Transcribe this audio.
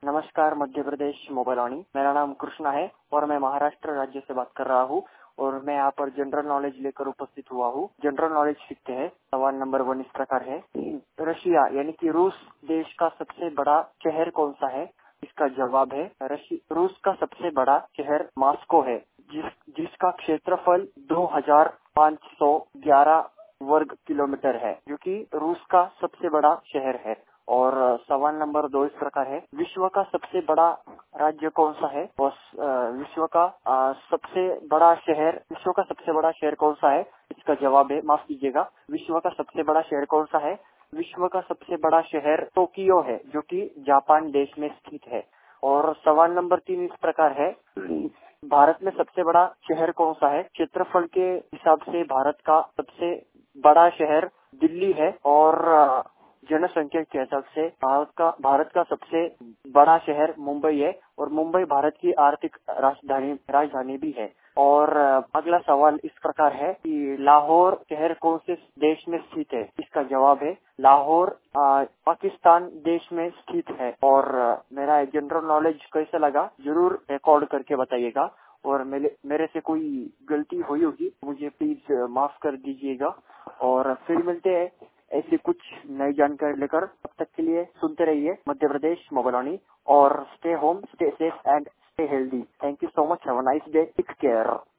नमस्कार मध्य प्रदेश मोबाइल वाणी। मेरा नाम कृष्णा है और मैं महाराष्ट्र राज्य से बात कर रहा हूँ और मैं यहाँ पर जनरल नॉलेज लेकर उपस्थित हुआ हूँ। जनरल नॉलेज सीखते हैं। सवाल नंबर 1 इस प्रकार है। रशिया यानी कि रूस देश का सबसे बड़ा शहर कौन सा है? इसका जवाब है रूस का सबसे बड़ा शहर मॉस्को है, जिसका क्षेत्रफल 2511 वर्ग किलोमीटर है, जो कि रूस का सबसे बड़ा शहर है। और सवाल नंबर 2 इस प्रकार है। विश्व का सबसे बड़ा राज्य कौन सा है? विश्व का सबसे बड़ा शहर कौन सा है? इसका जवाब है, माफ कीजिएगा, विश्व का सबसे बड़ा शहर कौन सा है? विश्व का सबसे बड़ा शहर टोक्यो है, जो कि जापान देश में स्थित है। और सवाल नंबर 3 इस प्रकार है। भारत में सबसे बड़ा शहर कौन सा है? क्षेत्रफल के हिसाब से भारत का सबसे बड़ा शहर दिल्ली है और जनसंख्या के हिसाब से भारत का सबसे बड़ा शहर मुंबई है और मुंबई भारत की आर्थिक राजधानी भी है। और अगला सवाल इस प्रकार है कि लाहौर शहर कौन से देश में स्थित है? इसका जवाब है लाहौर पाकिस्तान देश में स्थित है। और मेरा जनरल नॉलेज कैसा लगा जरूर रिकॉर्ड करके बताइएगा और मेरे से कोई गलती हुई होगी मुझे प्लीज माफ कर दीजिएगा। और फिर मिलते हैं ऐसी कुछ नई जानकारी लेकर। तब तक के लिए सुनते रहिए मध्य प्रदेश मोबाइल वाणी और stay home, stay safe and stay healthy. Thank you so much. Have a nice day. Take care.